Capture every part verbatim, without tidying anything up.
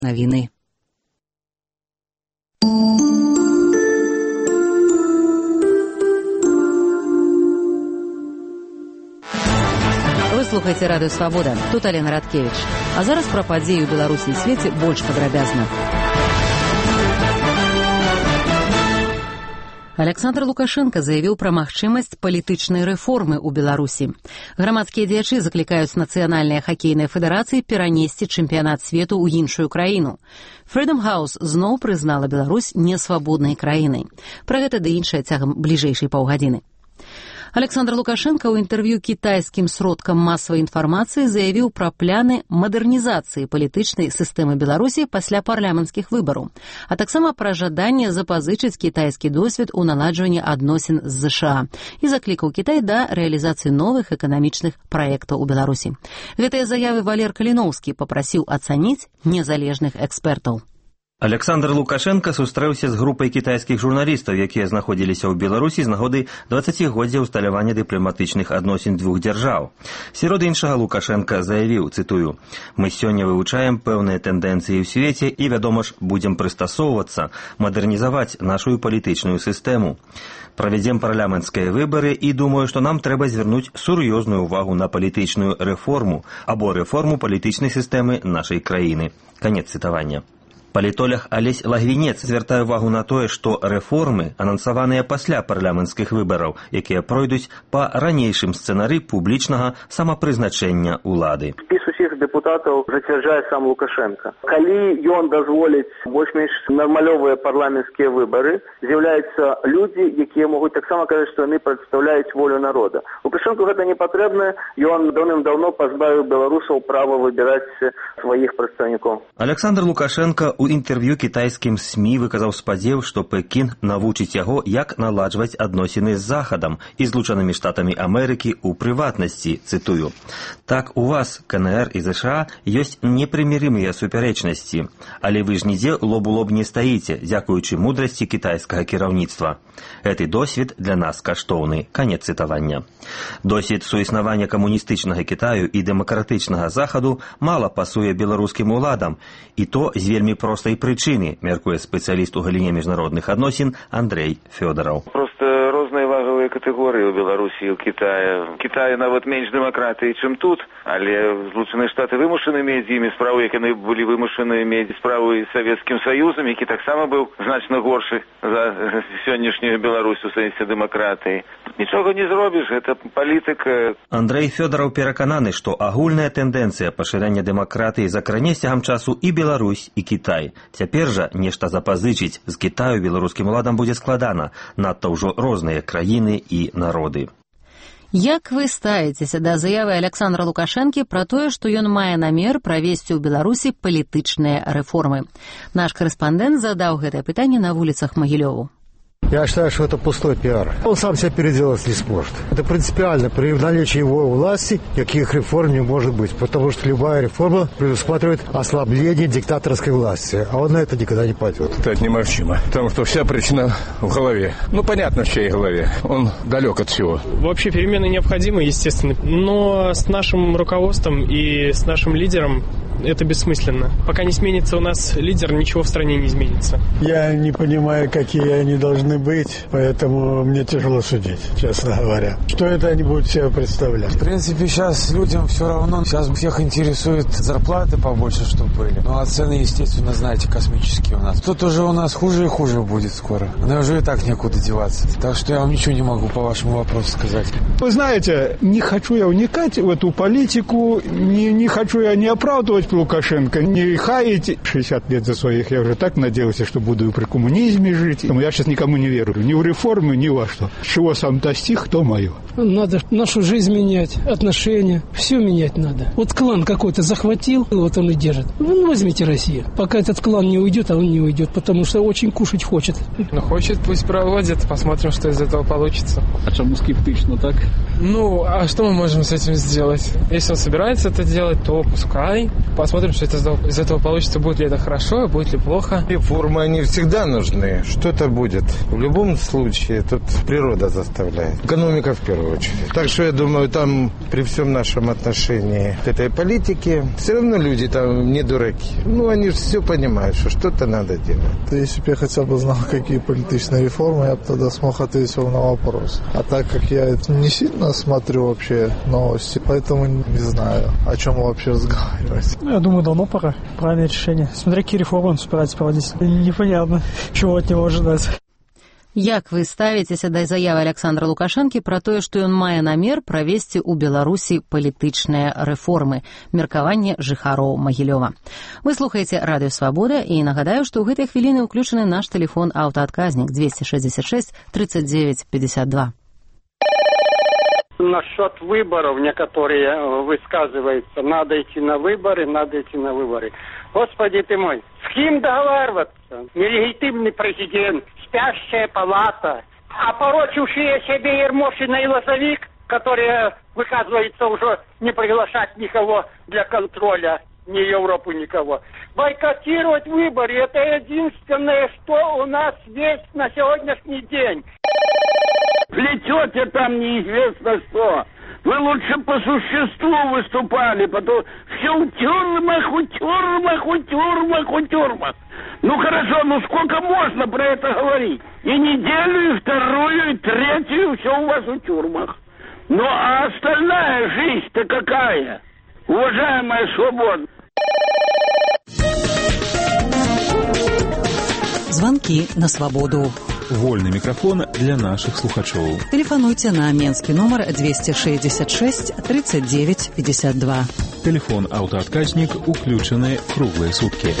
Новины. Вы слухаеце радыё Свабода. Тут Алена Радкевич. А зараз пра падзеі ў Беларусі і свеце больш падрабязна. Александр Лукашенко заявіў пра магчымасць палітычнай рэформы ў Беларусі. Грамадскія дзеячы заклікаюць нацыянальныя хакейныя федэрацыі перанесці чэмпіянат свету ў іншую краіну. Freedom House зноў прызнала Беларусь несвабоднай краінай. Пра гэта ды іншае цягам бліжэйшай паўгадзіны. Александр Лукашенко ў інтэрв'ю кітайскім сродкам масавай інфармацыі заявіў пра пляны мадэрнізацыі палітычнай сістэмы Беларусі пасля парламенцкіх выбараў, а таксама пра жаданне запазычыць кітайскі досвед у наладжванні адносін з ЗША і заклікаў Кітай да рэалізацыі новых эканамічных праектаў у Беларусі. Гэтыя заявы Валер Каліноўскі папрасіў ацаніць незалежных экспертаў. Александр Лукашенко сустрэўся з групай кітайскіх журналістаў, якія знаходзіліся ў Беларусі з нагоды дваццацігоддзя ўсталявання дыпламатычных адносін двух дзяржаў. Сярод іншага Лукашенко заявіў, цытую: «Мы сёння вывучаем пэўныя тэндэнцыі ў свеце і, вядома ж, будзем прыстасоўвацца, мадэрнізаваць нашу палітычную сістэму. Правядзем парламенцкія выбары і думаю, што нам трэба звярнуць сур'ёзную ўвагу на палітычную рэформу або рэформу палітычнай сістэмы нашай краіны». Канец цытавання. Палітолог Алесь Лагвінец звяртае ўвагу на тое, што рэформы анансаваныя пасля парламенцкіх выбараў, якія пройдуць па ранейшым сцэнары публічнага самапрызначэння ўлады. Спіс усіх дэпутатаў зацвярджае сам Лукашенко. Калі ён дазволіць больш-менш нармалёвыя парламенцкія выбары, з'яўляюцца людзі, якія могуць таксама казаць, што яны прадстаўляюць волю народа. Лукашенко гэта не патрэбна, ён даўным-даўно пазбавіў беларусаў права выбіраць сваіх прадстаўнікоў. Александр Лукашенко у інтэрв'ю кітайскім СМІ выказаў спадзеў, што Пекін навучыць яго, як наладжваць адносіны з Захадам і Злучанымі Штатамі Амерыкі ў прыватнасці, цытую. «Так, у вас, КНР і ЗША, ёсць непрымірымыя супярэчнасці, але вы ж нідзе лоб у лоб не стаіце, дзякуючы мудрасці кітайскага кіраўніцтва. Гэты досвед для нас каштоўны». Канец цытавання. Досвед суіснавання камуністычнага Кітаю і дэмакратычнага Захаду мала пасуе беларускім уладам, і то з вельмі простай прычыны, мяркуе спецыяліст у галіне міжнародных адносін Андрей Фёдораў. Просто розныя вагавыя катэгорыі ў Беларусі і ў Кітаі. Кітай нават менш дэмакратыі, чым тут, але Злучаныя Штаты вымушаны мець з імі справу, як яны былі вымушаны мець справу з Савецкім Саюзам, які таксама быў значна горшы за сённяшнюю Беларусь у сэнсе дэмакратыі. Нічога не зробіш, гэта палітыка. Андрей Фёдораў перакананы, што агульная тэндэнцыя пашырэння дэмакратыі закране цягам часу і Беларусь, і Кітай. Цяпер жа нешта запазычыць з Кітаю беларускім уладам будзе складана, надта ўжо розныя краіны і народы. Як вы ставіцеся да заявы Александра Лукашэнкі пра тое, што ён мае намер правесці ў Беларусі палітычныя рэформы? Наш корэспандэнт задаў гэтае пытанне на вуліцах Магілёву. Я считаю, что это пустой пиар. Он сам себя переделать не сможет. Это принципиально. При наличии его власти никаких реформ не может быть, потому что любая реформа предусматривает ослабление диктаторской власти, а он на это никогда не пойдет. Это немыслимо, потому что вся причина в голове. Ну, понятно, в чьей голове. Он далек от всего. Вообще перемены необходимы, естественно, но с нашим руководством и с нашим лидером это бессмысленно. Пока не сменится у нас лидер, ничего в стране не изменится. Я не понимаю, какие они должны быть, поэтому мне тяжело судить, честно говоря. Что это они будут себе представлять? В принципе, сейчас людям все равно. Сейчас всех интересует зарплаты побольше, чтобы были. Ну, а цены, естественно, знаете, космические у нас. Тут уже у нас хуже и хуже будет скоро. Но уже и так некуда деваться. Так что я вам ничего не могу по вашему вопросу сказать. Вы знаете, не хочу я уникать в эту политику, не, не хочу я не оправдывать Лукашенко, не хаять шестьдесят лет за своих. Я уже так надеялся, что буду и при коммунизме жить. Я сейчас никому не верю. Ни в реформы, ни во что. Чего сам достиг, то мое. Надо нашу жизнь менять, отношения. Все менять надо. Вот клан какой-то захватил, вот он и держит. Ну, возьмите Россию. Пока этот клан не уйдет, а он не уйдет, потому что очень кушать хочет. Ну, хочет, пусть проводит. Посмотрим, что из этого получится. А чему скептично так? Ну, а что мы можем с этим сделать? Если он собирается это делать, то пускай. Посмотрим, что это из этого получится, будет ли это хорошо, будет ли плохо. Реформы, они всегда нужны. Что-то будет. В любом случае, тут природа заставляет. Экономика в первую очередь. Так что я думаю, там при всем нашем отношении к этой политике, все равно люди там не дураки. Ну, они же все понимают, что что-то надо делать. Если бы я хотя бы знал, какие политические реформы, я бы тогда смог ответить вам на вопрос. А так как я не сильно смотрю вообще новости, поэтому не знаю, о чем вообще разговаривать. Ну, я думаю, давно пора. Правильное решение. Смотря какие реформы он собирается проводить. Непонятно, чего от него ожидать. Як вы ставіцеся да заявы Александра Лукашэнкі пра тое, што ён мае намер правесці ў Беларусі палітычныя рэформы? Меркаванне жыхароў Магілёва. Вы слухаеце Радыё Свабода, і нагадаю, што ў гэтай хвіліны ўключаны наш тэлефон аўтаадказнік двести шестьдесят шесть тридцать девять пятьдесят два. Насчет выборов некоторые высказываются. Надо идти на выборы, надо идти на выборы. Господи ты мой, с кем договариваться? Нелегитимный президент, спящая палата, опорочившие себе Ермошина и Лозовик, которые, выказывается, уже не приглашать никого для контроля, ни Европу, никого. Бойкотировать выборы, это единственное, что у нас есть на сегодняшний день. Плетете там неизвестно что. Вы лучше по существу выступали, потом все в тюрьмах, в тюрьмах, в тюрьмах, в тюрьмах. Ну хорошо, ну сколько можно про это говорить? И неделю, и вторую, и третью, все у вас в тюрьмах. Ну а остальная жизнь-то какая? Уважаемая Свобода. Звонки на свободу. Вольный микрофон для наших слухачоў. Телефонуйте на менский номер двести шестьдесят шесть тридцать девять пятьдесят два. Телефон аўтаадказнік уключаны круглые сутки.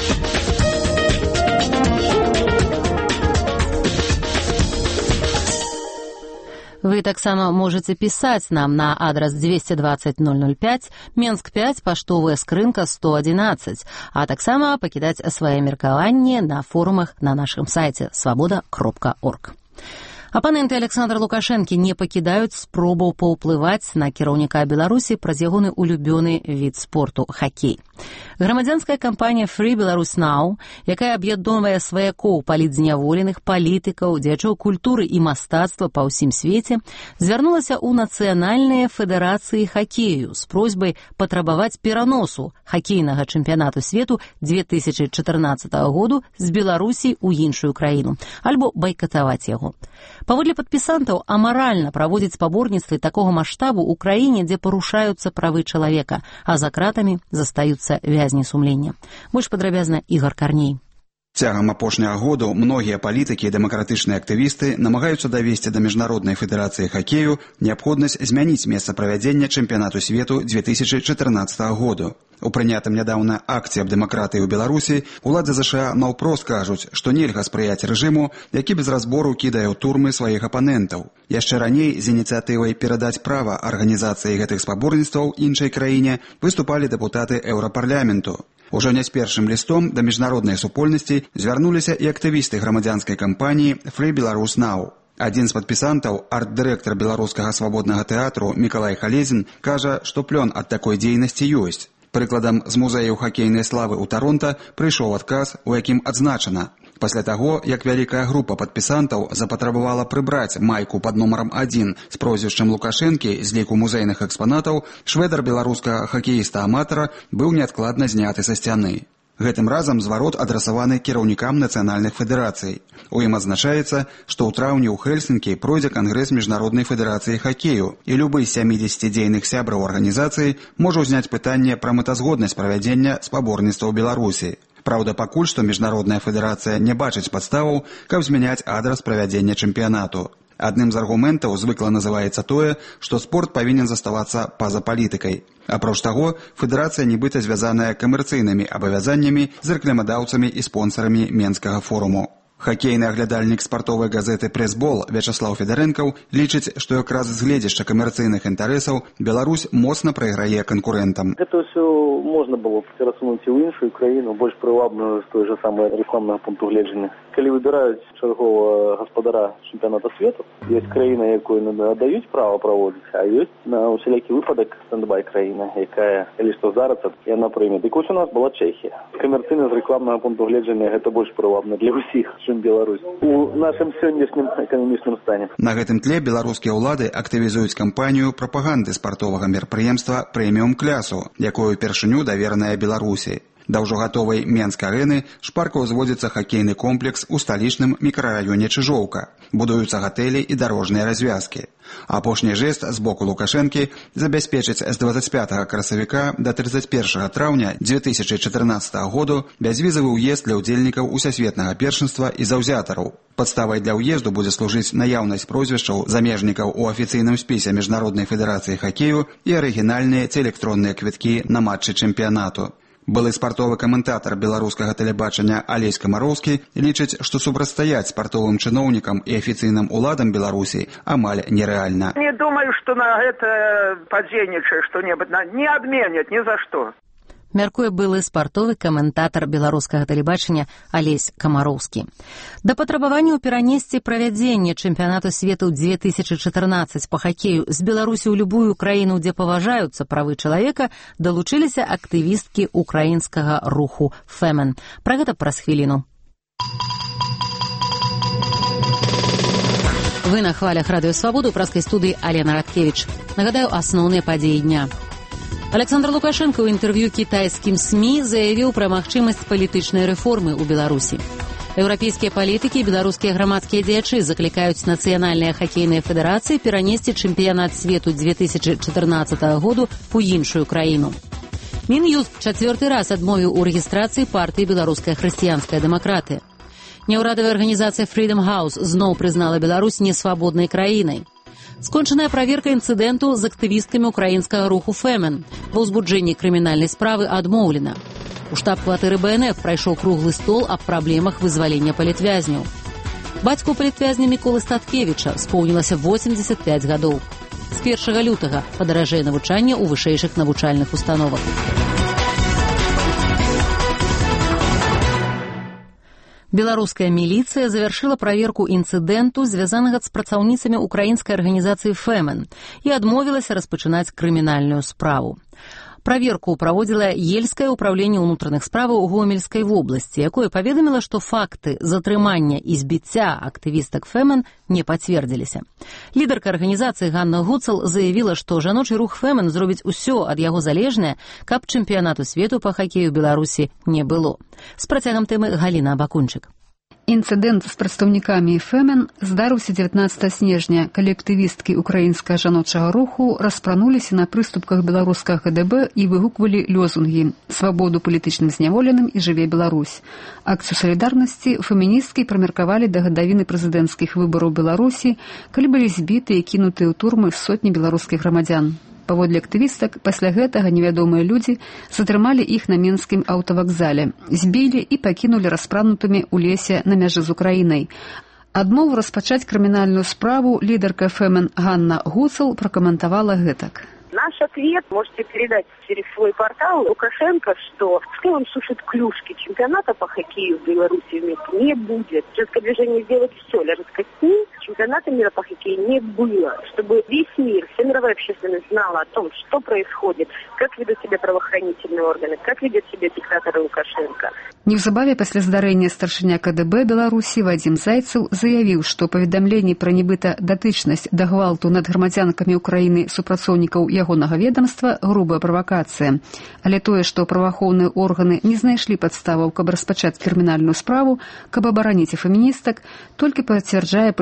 Вы таксама можете писать нам на адрес двести двадцать ноль ноль пять, Менск пять, паштовая скрынка сто одиннадцать, а таксама пакідаць свае меркаванні на форумах на нашым сайце свобода кропка орг. Апаненты Александра Лукашэнкі не пакідаюць спробаў паўплываць на кіраўніка Беларусі праз ягоны улюбёны від спорту хакей. Грамадзянская кампанія Free Belarus Now, якая аб'ядноўвае сваякоў палітзняволеных, палітыкаў, дзеячоў культуры і мастацтва па ўсім свеце, звярнулася ў нацыянальныя федэрацыі хакею з просьбай патрабаваць пераносу хакейнага чэмпіянату свету две тысячи чатырнаццатага году з Беларусі ў іншую краіну, альбо байкатаваць яго. Паводле падпісантаў, амаральна праводзіць спаборніцтвы такога маштабу ў краіне, дзе парушаюцца правы чалавека, а за кратамі застаюцца вязні сумлення. Больш падрабязна Ігор Карней. Цягам апошняга году многія палітыкі і дэмакратычныя актывісты намагаюцца давесці да Міжнароднай федэрацыі хакею неабходнасць змяніць месца правядзення чэмпіянату свету две тысячи чатырнаццатага году. У прынятым нядаўна акце аб дэмакратыі ў Беларусі уладзе ЗША наўпрост кажуць, што нельга спрыяць рэжыму, які без разбору кідае ў турмы сваіх апанентаў. Яшчэ раней з ініцыятывай перадаць права арганізацыі гэтых спаборніцтваў іншай краіне выступалі дэпутаты Еўрапарламенту. Ужо не з першым лістом да міжнароднай супольнасці звярнуліся і актывісты грамадзянскай кампаніі Free Belarus Now. Адзін з падпісантаў, арт-дырэктар беларускага свабоднага тэатру Мікалай Халезін, кажа, што плён ад такой дзейнасці ёсць. Прыкладам, з музею хакейнай славы ў Таронта прыйшоў адказ, у якім адзначана: пасля таго, як вялікая група падпісантаў запатрабавала прыбраць майку пад нумарам адзін з прозвішчам Лукашэнкі з ліку музейных экспанатаў, швэдар беларускага хакеіста-аматара быў неадкладна зняты са сцяны. Гэтым разам зварот адрасаваны кіраўнікам нацыянальных федэрацый. У ім адзначаецца, што ў траўні ў Хельсінкі пройдзе кангрэс Міжнароднай федэрацыі хакею, і любы з сямідзесяці дзейных сябраў арганізацыі можа ўзняць пытанне пра мэтазгоднасць правядзення спаборніцтва ў Беларусі. Праўда, пакуль што Міжнародная федэрацыя не бачыць падставаў, каб змяняць адрас правядзення чэмпіянату. Адным з аргументаў звыкла называецца тое, што спорт павінен заставацца па-за палітыкай. Апроч таго, федэрацыя нібыта звязаная камерцыйнымі абавязаннямі з рэкламадаўцамі і спонсарамі Менскага форуму. Хакейны аглядальнік спартовай газеты «Прэсбол» Вячаслаў Федарэнкаў лічыць, што якраз з гледзяшча камерцыйных інтарэсаў Беларусь моцна прайграе канкурэнтам. Гэта ўсё можна было перасунуць і ў іншую краіну, больш прывабную з той жа самай рэкламнага пункту гледжання. Калі выбіраюць чарговага гаспадара чэмпіяната свету, ёсць краіна, якой надаюць права праводзіць, а ёсць на усялякі выпадак стендбай краіна, якая, калі што зараз, яна прыме. Дык вось у нас была Чэхія. Камерцыйна з рэкламнага пункту гледжання гэта больш прывабна для ўсіх, чым Беларусь у нашым сённяшнім эканамічным стане. На гэтым тле беларускія ўлады актывізуюць кампанію прапаганды спартовага мерапрыемства прэміум клясу, якую упершыню давераная Беларусі. Да ўжо гатовай Менск-арэны шпарка ўзводзіцца хакейны комплекс у сталічным мікрараёне Чыжоўка. Будуюцца гатэлі і дарожныя развязкі. Апошні жэст з боку Лукашэнкі забяспечыць з дваццаць пятага красавіка да трыццаць першага траўня дзве тысячы чатырнаццатага году бязвізавы ўезд для ўдзельнікаў усесветнага першынства і заўзятараў. Падставай для ўезду будзе служыць наяўнасць прозвішчаў замежнікаў у афіцыйным спісе Міжнароднай федэрацыі хакею і арыгінальныя ці электронныя квіткі на матчы чэмпіянату. Былы спартовы каментатар беларускага тэлебачання Алесь Камароўскі лічыць, што супрацьстаяць спартовым чыноўнікам і афіцыйным уладам Беларусі амаль нерэальна. Не думаю, што на гэта падзейнічае што-небудзь, не адменяць ні за што. Мяркуе былы спартовы каментатар беларускага тэлебачання Алесь Камароўскі. Да патрабаванняў перанесці правядзенне чэмпіянату свету дзве тысячы чатырнаццаць па хакею з Беларусі ў любую краіну, дзе паважаюцца правы чалавека, далучыліся актывісткі украінскага руху «Фэмен». Пра гэта праз хвіліну. Вы на хвалях радыё Свабода, ў праскай студыі Алена Радкевіч. Нагадаю, асноўныя падзеі дня. Александр Лукашенко ў інтэрв'ю кітайскім СМІ заявіў пра магчымасць палітычнай рэформы ў Беларусі. Еўрапейскія палітыкі і беларускія грамадскія дзеячы заклікаюць нацыянальныя хакейныя федэрацыі перанесці чэмпіянат свету дзве тысячы чатырнаццатага году ў іншую краіну. Мін'юст чацвёрты раз адмовіў у рэгістрацыі партыі «Беларуская хрысціянская дэмакратыя». Няўрадавая арганізацыя Freedom House зноў прызнала Беларусь несвабоднай краінай. Скончаная праверка інцыдэнту з актывісткамі украінскага руху «Фэмен». Ва ўзбуджэнні крымінальнай справы адмоўлена. У штаб-кватэры Бэ Эн Эф прайшоў круглы стол аб праблемах вызвалення палітвязняў. Бацьку палітвязня Міколы Статкевіча споўнілася восемьдесят пять гадоў. З першага лютага падаражэе навучанне ў вышэйшых навучальных установах. Беларуская міліцыя завяршыла праверку інцыдэнту, звязанага з працаўніцамі украінскай арганізацыі «Фэмен» і адмовілася распачынаць крымінальную справу. Праверку праводзіла Ельскае ўпраўленне ўнутраных справаў у Гомельскай вобласці, якое паведаміла, што факты затрымання і збіцця актывістак «Фэмен» не пацвердзіліся. Лідарка арганізацыі Ганна Гуцал заявіла, што жаночы рух «Фэмен» зробіць усё ад яго залежнае, каб чэмпіянату свету па хакею Беларусі не было. З працягам тэмы Галіна Абакунчык. Інцыдэнт з прадстаўнікамі «Фэмен» здарыўся дзевятнаццатага снежня, калі актывісткі украінскага жаночага руху распрануліся на прыступках беларускага Ка Дэ Бэ і выгуквалі лёзунгі «Свабоду палітычным зняволеным і жыве Беларусь». Акцыю салідарнасці феміністкі прамеркавалі да гадавіны прэзідэнцкіх выбараў Беларусі, калі былі збіты і кінутыя ў турмы сотні беларускіх грамадзян. Паводле актывістак, пасля гэтага невядомыя людзі затрымалі іх на менскім аўтавакзале, збілі і пакінулі распранутымі ў лесе на мяжы з Украінай. Адмову распачаць крымінальную справу лідарка «Фэмен» Ганна Гуцал пракаментавала гэтак. Наш ответ можете передать через свой портал Лукашенко, что пускай он сушит клюшки. Чемпионата по хоккею в Беларуси не будет. Женское движение сделает все для раскосни. Чемпионата мира по хоккею не было. Чтобы весь мир, вся мировая общественность знала о том, что происходит, как ведут себя правоохранительные органы, как ведет себя диктатор Лукашенко. Неўзабаве пасля здарэння старшыня Ка Дэ Бэ Беларусі Вадзім Зайцаў заявіў, што паведамленні пра нібыта датычнасць да гвалту над грамадзянкамі Украіны супрацоўнікаў ягонага ведамства грубая правакацыя. Але тое, што праваахоўныя органы не знайшлі падставаў, каб распачаць крымінальную справу, каб абараніць феміністак, толькі пацвярджае палітычную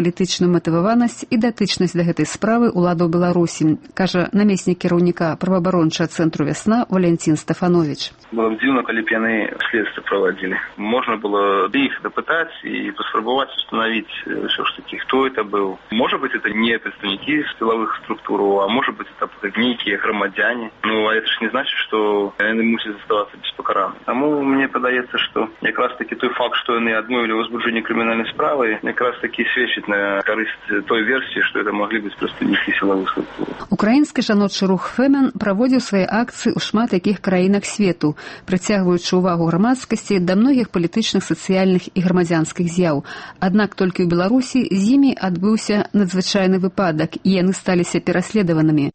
палітычную матываванасць і датычнасць да гэтай справы ўладаў Беларусі, кажа намеснік кіраўніка праваабарончага цэнтру «Вясна» Валентин Стефанович. Было б дзіўна, калі б яны следства праводзілі. Можна было іх дапытаць і паспрабаваць установить все ж таки, кто это был. Может быть, это не представники силовых структур, а может быть, это некие громадяне. Ну, а это ж не значит, что они мусят оставаться беспокаранными. Тому мне подається, що якраз таки той факт, що вони адмовили возбуждение криминальной справы, якраз таки свідчить на користь той версии, что это могли быть представники силовых структур. Украінскі жаночы рух «Фемен» праводзіў свае акцыі ў шмат якіх краінах свету, прыцягваючы ўвагу грамадскасці да многіх палітычных, сацыяльных і грамадзянскіх з'яў. Аднак толькі ў Беларусі з імі адбыўся надзвычайны выпадак, і яны сталіся пераследаванымі.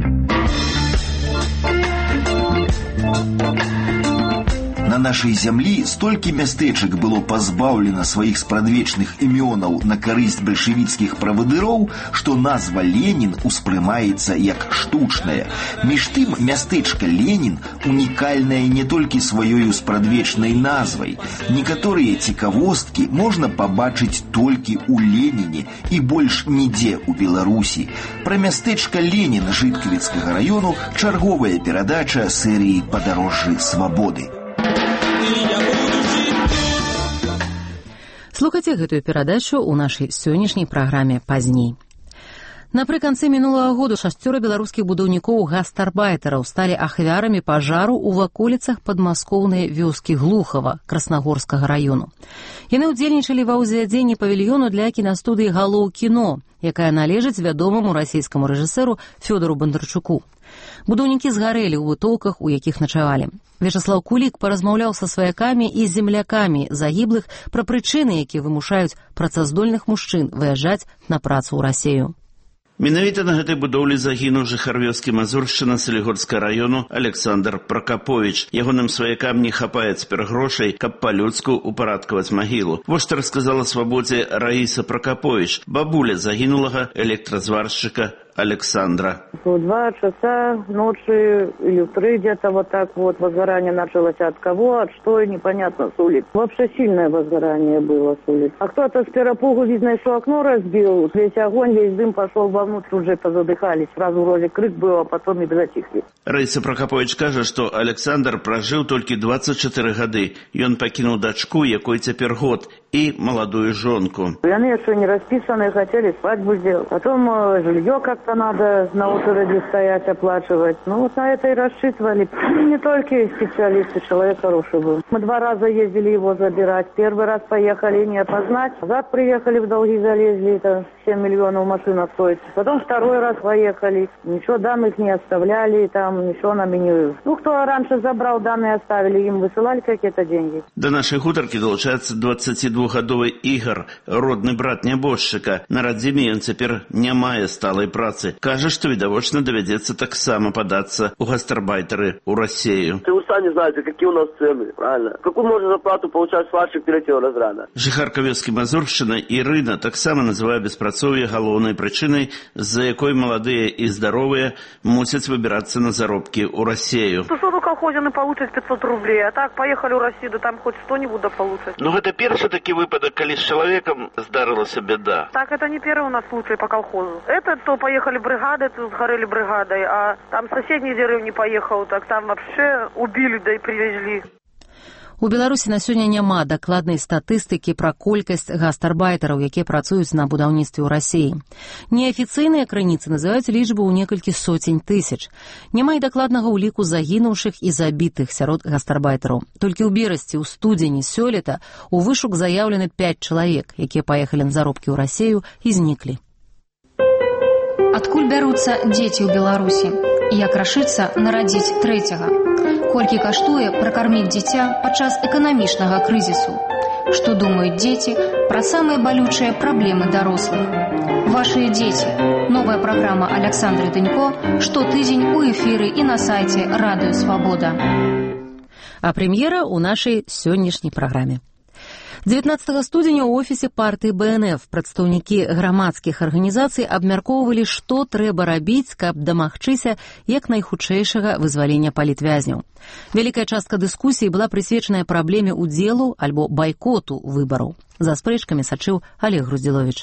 На нашай зямлі столькі мястэчак было пазбаўлена сваіх спрадвечных імёнаў на карысць бальшавіцкіх правадыроў, што назва Ленін успрымаецца як штучная. Між тым, мястэчка Ленін унікальная не толькі сваёю спрадвечнай назвай. Некаторыя цікавосткі можна пабачыць толькі ў Леніне і больш нідзе ў Беларусі. Пра мястэчка Ленін Жыткавіцкага раёну чарговая перадача серыі «Падарожжы свабоды». Слухайце гэтую перадачу ў нашай сённяшняй праграме пазней. Напрыканцы мінулага году шасцёра беларускіх будаўнікоў гастарбайтараў сталі ахвярамі пажару ў ваколіцах падмаскоўнай вёскі Глухава Краснагорскага раёну. Яны ўдзельнічалі ва ўзвядзенні павільёну для кінастудыі «Галоў кіно», якая належыць вядомаму расійскаму рэжысэру Фёдору Бондарчуку. Будаўнікі згарэлі ў вытоўках, у якіх начавалі. Вячаслаў Кулік паразмаўляў са сваякамі і землякамі загіблых пра прычыны, якія вымушаюць працаздольных мужчын выязджаць на працу ў Расею. Менавіта на гэтай будоўлі загінуў жыхар вёскі Мазуршчына Салігорскага раёну Александр Пракапович. Ягоным сваякам не хапае цяпер грошай, каб па-людску упарадкаваць магілу. Вось што расказала Свабодзе Раіса Пракапович, бабуля загінулага электразваршчыка Александра. В два часа ночи или в три где-то вот так вот возгорание началось. От кого, от что, непонятно, с улиц. Вообще сильное возгорание было с улиц. А кто-то с перепугу, видно, что окно разбил. Весь огонь, весь дым пошел вовнутрь, уже позадыхались. Сразу вроде крик был, а потом и затихли. Раиса Прокопович кажа, што Александр пражыў толькі двадцать четыре гады. Ён пакінуў дачку, якой цяпер год, и молодую жонку. Яны еще не расписанные, хотели свадьбу сделать. Потом э, жилье как-то надо на очереди стоять, оплачивать. Ну вот на это и рассчитывали. Не только специалисты, человек хороший был. Мы два раза ездили его забирать. Первый раз поехали не опознать. Назад приехали, в долги залезли. Это семь миллионов машина стоит. Потом второй раз поехали. Ничего данных не оставляли. Там ничего нам и не... Ну, кто раньше забрал данные, оставили. Им высылали какие-то деньги. До нашей хуторки долучается дваццацідвухгадовы Ігар, родны брат нябожчыка. На радзіме ён цяпер не мае сталай працы. Кажа, што відавочна давядзецца таксама падацца ў гастарбайтары ў Россию. Вы сами знаете, какие у нас цены, правильно? Какую можно зарплату получать сварщик третьего разряда? Жыхарка вёскі Мазуршчына Ірына таксама называе беспрацоўе галоўнай прычынай, з-за якой маладыя і здаровыя мусяць выбірацца на заробкі ў Россию. Ну что, ну колхозины получат пятьсот рублей, а так поехали в Россию, да там хоть сто-нибудь да получат. Ну гэта першы такі выпадак, калі з чалавекам здарылася бяда. Так, это не первый у нас случай по колхозу. Это то поехали бригады, то сгорели бригадой, а там соседний деревни поехал, так там вообще убили, да и привезли. У Беларусі на сёння няма дакладнай статыстыкі пра колькасць гастарбайтараў, якія працуюць на будаўніцтве ў Расіі. Неафіцыйныя крыніцы называюць лічбу ў некалькі соцень тысяч. Няма і дакладнага ўліку загінуўшых і забітых сярод гастарбайтараў. Толькі ў берасці, ў студзені сёлета у вышук заяўлены пяць чалавек, якія паехалі на заробкі ў Расію і зніклі. Адкуль бяруцца дзеці ў Беларусі? Як рашыцца нарадзіць трэцяга? Колькі каштуе пракарміць дзіця падчас эканамічнага крызісу? Што думаюць дзеці пра самыя балючыя праблемы дарослых? Вашыя дзеці. Новая праграма Александры Дынько штотыдзень у эфіры і на сайце Радыё Свабода. А прэм'ера ў нашай сённяшняй праграме. дзевятнаццатага студзеня ў офісе партыі Бэ Эн Эф прадстаўнікі грамадскіх арганізацый абмяркоўвалі, што трэба рабіць, каб дамагчыся як найхутчэйшага вызвалення палітвязняў. Вялікая частка дыскусіі была прысвечаная праблеме ўдзелу альбо байкоту выбараў. За спрэчкамі сачыў Олег Груздзіловіч.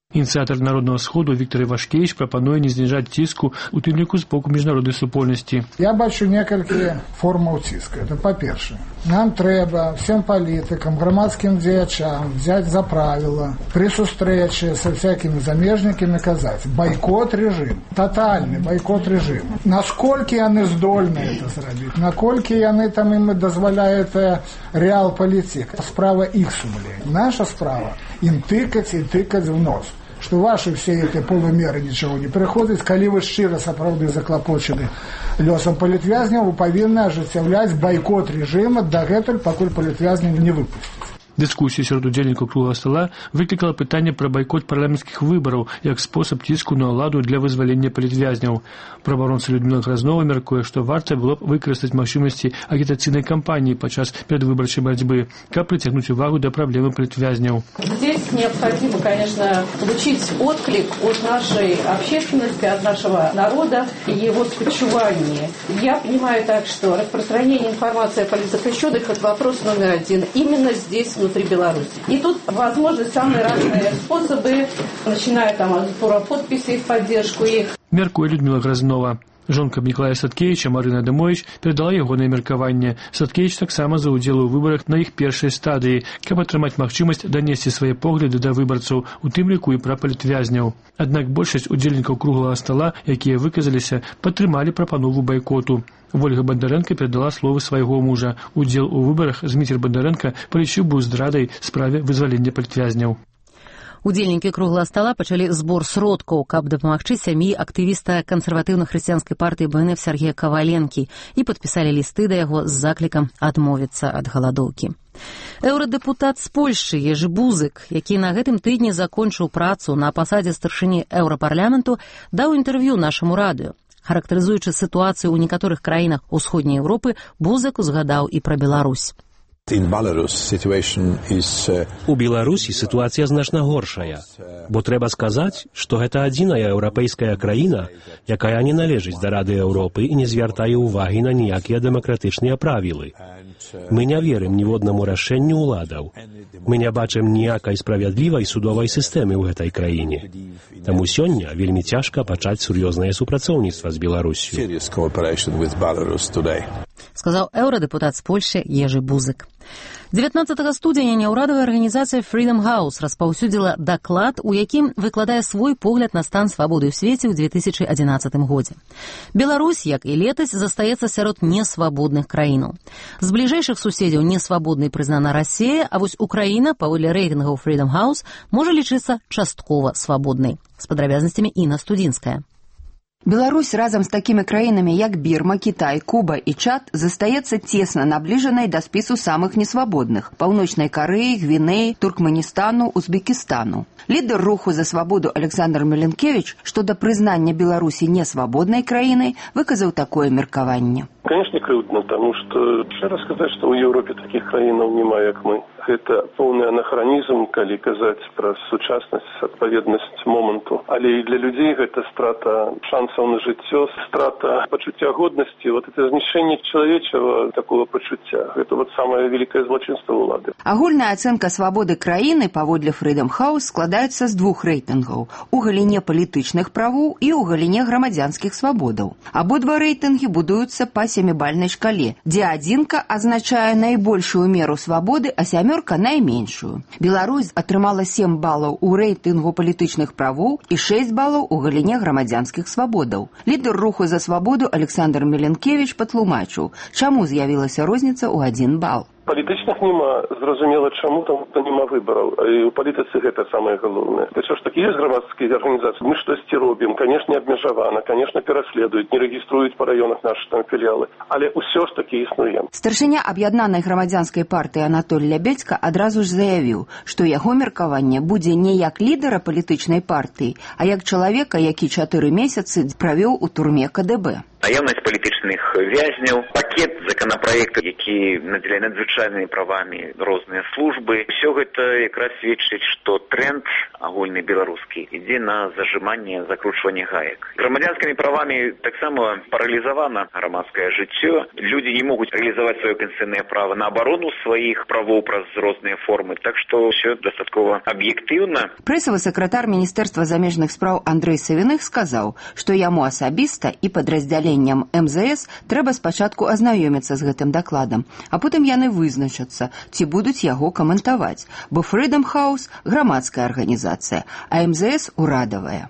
Ініцыятар народного сходу Віктор Івашкевич прапануе не зніжаць ціску, у тым ліку з боку міжнароднай супольнасці. Я бачу некалькі формаў ціску. Это па-першае. Нам трэба всем палітыкам, грамадскім дзеячам взять за правіла при сустрэчы са всякімі замежнікамі казаць байкот режим, тотальны байкот режим. Насколькі яны здольны это зрабіць, наколькі яны там ім дазваляе реал-палітик. Справа іх сумлення. Наша справа ім тыкаць і тыкаць в нос. Что ваши все эти полумеры ничего не приходят. Калі вы шчыра сапраўды заклапочаны лёсам палітвязняў, вы павінны ажыццяўляць байкот режима дагэтуль, пакуль палітвязняў не выпусцяць. Дыскусію сярод удзельнікаў круглага стала выклікала пытанне пра байкот парламенцкіх выбараў як спосаб ціску на ўладу для вызвалення палітвязняў. Праваабаронца Людміла Гразнова мяркуе, што варта было б выкарыстаць магчымасці агітацыйнай кампаніі падчас перадвыбарчай барацьбы, каб прыцягнуць увагу да праблемы палітвязняў. Здесь необходимо, конечно, получить отклик от нашей общественности, от нашего народа и его скучевания. Я понимаю так, что распространение информации о политзаключенных – это вопрос номер один. Именно здесь, внутри Беларуси. И тут возможны самые разные способы, начиная там от сбора подписей в поддержку их. Мяркуе Людмила Гразнова. Жонка Миколая Садкевича Марына Адамович перадала ягонае меркаванне. Садкевич таксама за ўдзел у выбарах на іх першай стадыі, каб атрымаць магчымасць данесці свае погляды да выбарцаў, у тым ліку і пра палітвязняў. Аднак большасць удзельнікаў круглага стала, якія выказаліся, падтрымалі прапанову байкоту. Ольга Бондаренко передала словы свайго мужа. Удзел у выбарах Зміцер Бондаренко палічыў быў здрадай справе вызвалення палітвязняў. Удзельнікі круглага стала пачалі збор сродкаў, каб дапамагчы сям'і актывіста кансерватыўна-хрысціянскай партыі БНФ Сергея Каваленкі і падпісалі лісты да яго з заклікам адмовіцца ад галадоўкі. Еўрадэпутат з Польшчы Ежы Бузык, які на гэтым тыдні закончыў працу на пасадзе старшыні еўрапарламенту, даў інтэрв'ю нашаму радыё. Характарызуючы сітуацыю ў некаторых краінах усходняй Еўропы, Бузык узгадаў і пра Беларусь. У Беларусі сітуацыя значна горшая, бо трэба сказаць, што гэта адзіная еўрапейская краіна, якая не належыць да Рады Еўропы і не звяртае ўвагі на ніякія дэмакратычныя правілы. Мы не верым ніводнаму рашэнню ўладаў. Мы не бачым ніякай справядлівай судовай сістэмы ў гэтай краіне. Таму сёння вельмі цяжка пачаць сур'ёзнае супрацоўніцтва з Беларуссю. Сказаў еўрадэпутат з Польшчы Ежы Бузык. дзевятнаццатага студзеня няўрадавая арганізацыя Freedom House распаўсюдзіла даклад, у якім выкладае свой погляд на стан свабоды ў свеце ў две тысячы адзінаццатым годзе. Беларусь, як і летась, застаецца сярод несвабодных краінаў. З бліжэйшых суседзяў несвабоднай прызнана Расія, а вось Украіна, паводле рэйтынгаў Freedom House, можа лічыцца часткова свабоднай. З падрабязнасцямі Інна Студзінская. Беларусь разам з такімі краінамі, як Бірма, Кітай, Куба і Чад, застаецца цесна набліжанай да спісу самых несвабодных – Паўночнай Карэі, Гвінеі, Туркменістану, Узбекістану. Лідар руху за свабоду Александр Меленкевич, што да прызнання Беларусі несвабоднай краінай, выказаў такое меркаванне. Конечно, крыўдна, тому што шчыра сказаць, што ў Еўропе такіх краінаў няма, як мы. Гэта поўны анахранізм, калі казаць пра сучаснасць, адпаведнасць моманту. Але і для людзей гэта страта шансаў на жыццё, страта пачуцця годнасці, вот это знішэнне чалавечага такого пачуцця. Гэта вот самае вялікае злочынства ўлады. Агульная ацэнка свабоды краіны паводле Freedom House складаецца з двух рэйтынгаў у галіне палітычных правоў і ў галіне грамадзянскіх свабодаў. Абодва рэйтынгі будуюцца па сямібальнай шкале, дзе адзінка азначае найбольшую меру свабоды, а сямёрка найменшую. Беларусь атрымала сем балаў у рэйтынгу палітычных правоў і шэсць балаў у галіне грамадзянскіх свабодаў. Лідар руху за свабоду Александр Меленкевич патлумачыў, чаму з'явілася розніца ў адзін бал. Палітычных няма, зразумела чаму, там няма выбараў. І ў палітыцы гэта самае галоўнае. Ўсё ж такі ёсць грамадскія арганізацыі. Мы штосьці робім, канешне, абмежавана, канешне, пераследуюць, не рэгіструюць па раёнах нашы там філіалы, але ўсё ж такі існуе. Старшыня аб'яднанай грамадзянскай партыі Анатоль Лябедзька адразу ж заявіў, што яго меркаванне будзе не як лідара палітычнай партыі, а як чалавека, які чатыры месяцы правёў у турме ка дэ бэ. Наяўнасць палітычных вязняў, пакет законапраектаў, які надзяляе надзвычайную абшчайнымі правамі розныя службы. Все гэта якраз сведчыць, што тренд агульны беларускі ідзе на зажиманне, закручванне гаек. Грамадзянскімі правамі таксама паралізавана грамадскае жыццё. Людзі не могуць рэалізаваць сваё канстытуцыйнае права на абарону сваіх правоў праз розныя формы. Так што ўсё дастаткова аб'ектыўна. Прэсавы сакратар Міністэрства замежных спраў Андрэй Савіных сказаў, што яму асабіста і падраздзяленням эм зэ эс трэба спачатку азнаёміцца з гэтым дакладам, а потым яны вызначацца, ці будуць яго каментаваць, бо Freedom House – грамадская арганізацыя, а эм зэ эс – урадавая.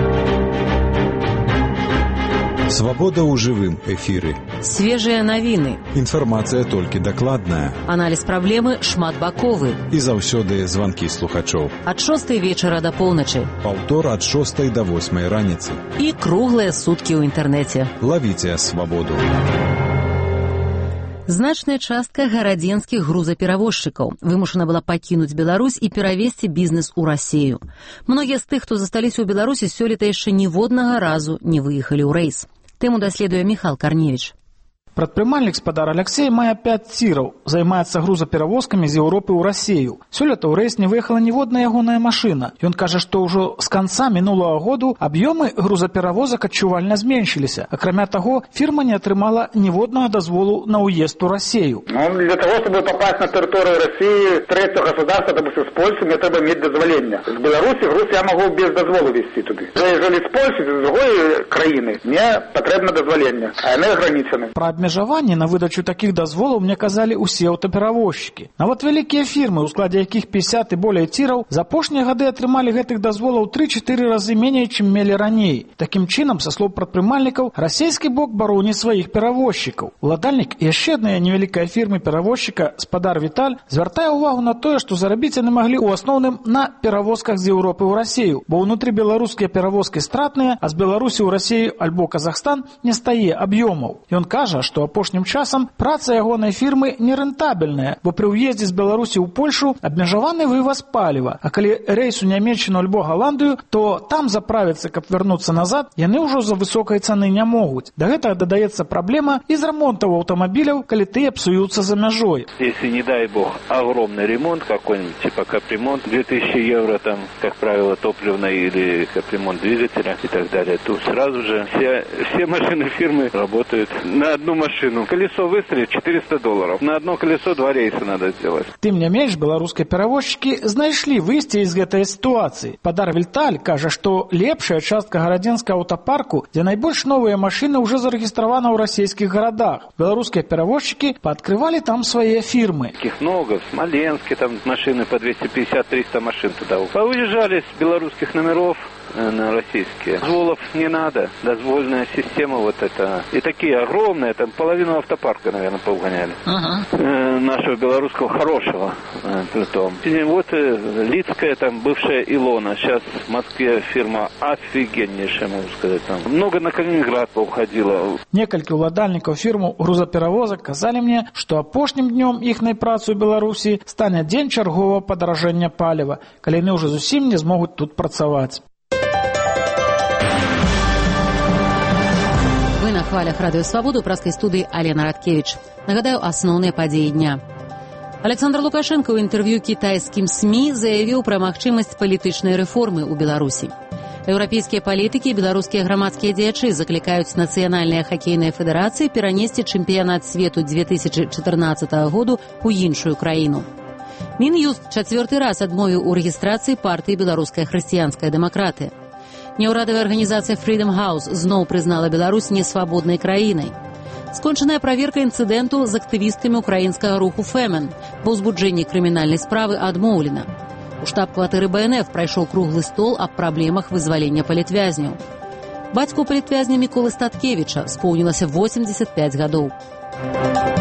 Свабода ў жывым эфіры. Свежыя навіны. Інфармацыя толькі дакладная. Аналіз праблемы шматбаковы. І заўсёды званкі слухачоў. Ад шостай вечара да поўначы. Паўтор ад шостай да восьмай раніцы. І круглыя суткі ў інтэрнэце. Лавіце свабоду. Значная частка гарадзенскіх грузаперавозчыкаў вымушана была пакінуць Беларусь і перавесці бізнес у Расею. Многія з тых, хто засталіся ў Беларусі, сёлета яшчэ ніводнага разу не выехалі ў рэйс. Тэму даследуе Міхал Карневіч. Прадпрымальнік спадар Алексей мае пяць ціраў, займаецца грузаперавозкамі з Еўропы ў Расею. Сёлета ў рэйс не выехала ніводная ягоная машына. Ён кажа, што ўжо з канца мінулага году аб'ёмы грузаперавозак адчувальна зменшыліся. Акрамя таго, фірма не атрымала ніводнага дазволу на ўезд у Расею. Ну, для того, чтобы попасть на территорию России, третьего государства, допустим, с Польши, мне треба иметь дозволение. С Беларуси груз я могу без дозволу везти туда. Заезжали с Польши, с другой краины, мне потребно дозволение, а они ограничены. Абмежаванні на выдачу такіх дазволаў мне казалі ўсе аўтаперавозчыкі. Нават вялікія фірмы, у складзе якіх пятьдесят і болей ціраў, за апошнія гады атрымалі гэтых дазволаў тры-чатыры разы меней, чым мелі раней. Такім чынам, са слоў прадпрымальнікаў, расійскі бок бароніць сваіх перавозчыкаў. Уладальнік яшчэ адной невялікай фірмы перавозчыка спадар Віталь звяртае ўвагу на тое, што зарабіць яны маглі ў асноўным на перавозках з Еўропы ў Расею, бо ўнутры беларускія перавозкі стратныя, а з Беларусі ў Расею альбо Казахстан не стае аб'ёмаў. Ён кажа, што апошнім часам праца ягонай фірмы нерэнтабельная, бо пры ўездзе з Беларусі ў Польшу абмежаваны вываз паліва, а калі рэйс у Нямецчыну альбо Галандыю, то там заправіцца, каб вярнуцца назад, яны ўжо за высокай цаны не могуць. Да гэтага дадаецца праблема і з рамонтаў аўтамабіляў, калі тыя псуюцца за мяжой. Если, не дай бог, огромный ремонт какой-нибудь, типа капремонт, две тысячи евро, там, как правило, топливный или капремонт двигателя и так далее, то сразу же все, все машины фирмы работают на одну машину. Колесо выстрелит четыреста долларов. На одно колесо два рейса надо сделать. Тым не менш, беларускія перавозчыкі знайшлі выйсце з гэтай сітуацыі. Падар Вільталь кажа, што лепшая частка гарадзенскага аўтапарку, дзе найбольш новыя машыны ўжо зарэгістравана ў расійскіх гарадах. Беларускія перавозчыкі пааткрывалі там свае фірмы. Таких много. В Смоленске там машины по двести пятьдесят - триста машин туда. Поуезжали с белорусских номеров на российские. Дозволов не надо. Дозвольная система вот эта. И такие огромные, там половину автопарка, наверное, поугоняли. Ага. Э, нашего белорусского хорошего. Э, притом. И вот э, Лицкая, там бывшая Илона. Сейчас в Москве фирма офигеннейшая, могу сказать. Там. Много на Калининград поуходило. Некалькі ўладальнікаў фірму грузаперавозак казалі мне, што апошнім днём іхнай працы ў Беларусі стане дзень чарговага падаражэння паліва, калі яны ўжо зусім не змогуць тут працаваць. На хвалях радыё Свабода ў праскай студыі Алена Радкевіч. Нагадаю, асноўныя падзеі дня. Александр Лукашенко ў інтэрв'ю кітайскім СМІ заявіў пра магчымасць палітычнай рэформы ў Беларусі. Еўрапейскія палітыкі і беларускія грамадскія дзеячы заклікаюць нацыянальныя хакейныя федэрацыі перанесці чэмпіянат свету две тысячи чатырнаццатага году ў іншую краіну. Мін'юст чацвёрты раз адмовіў у рэгістрацыі партыі беларуская хрысціянская дэмакратыя. Неўрадавая арганізацыя Freedom House зноў прызнала Беларусь несвабоднай краінай. Скончаная праверка інцыдэнту з актывістамі украінскага руху Фемен. Па ўзбуджэнні крымінальнай справы адмоўлена. У штаб-кватэры Бэ Эн Эф прайшоў круглы стол аб праблемах вызвалення палітвязняў. Бацьку палітвязня Міколы Статкевіча споўнілася восемьдесят пять гадоў.